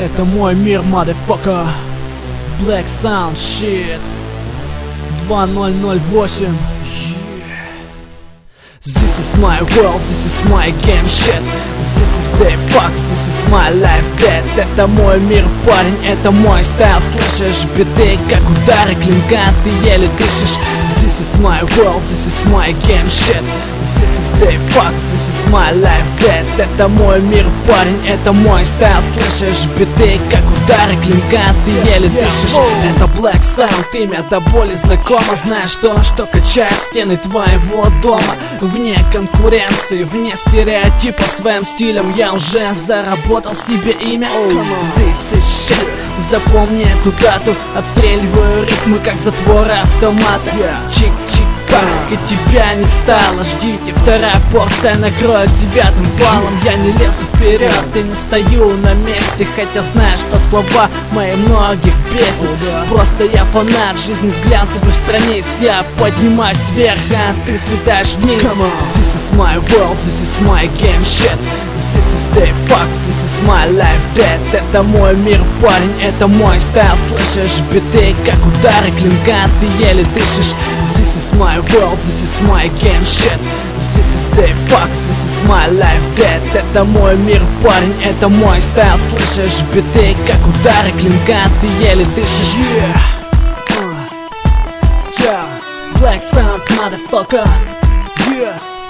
Это мой мир, motherfucker. Black Sound shit. 2008. This is my world, this is my game shit. This is the fuck, this is my life dead. Это мой мир, парень, это мой стайл. Слышишь биты, как удары клинка, ты еле дышишь. This is my world, this is my game shit. This is the fuck, this is my life dead. Это мой мир, парень, это мой стайл. Слышишь биты, как удары клинка, ты еле дышишь. Это Black Sound, имя до боли знакомо. Знаешь что качает стены твоего дома. Вне конкуренции, вне стереотипов, своим стилем я уже заработал себе имя. This is shit. Запомни эту дату, отстреливаю ритмы, как затворы автомата. Чик-чик-пак, и тебя не стало, ждите, вторая порция накроет девятым баллом. Я не лезу вперед и не стою на месте, хотя знаешь, что слова мои многих бесят. Просто я фанат жизни с глянцевых страниц. Я поднимаюсь вверх, а ты слетаешь вниз. This is my world, this is my game shit. This is the fuck, this is my life dead. Это мой мир, парень, это мой стайл. Слышишь биты, как удары клинка, ты еле дышишь. This is my world, this is my game shit. This is the fuck, this is my life dead. Это мой мир, парень, это мой стайл. Слышишь биты, как удары клинка, ты еле дышишь. Yeah, Black Sound, motherfucker. Yeah.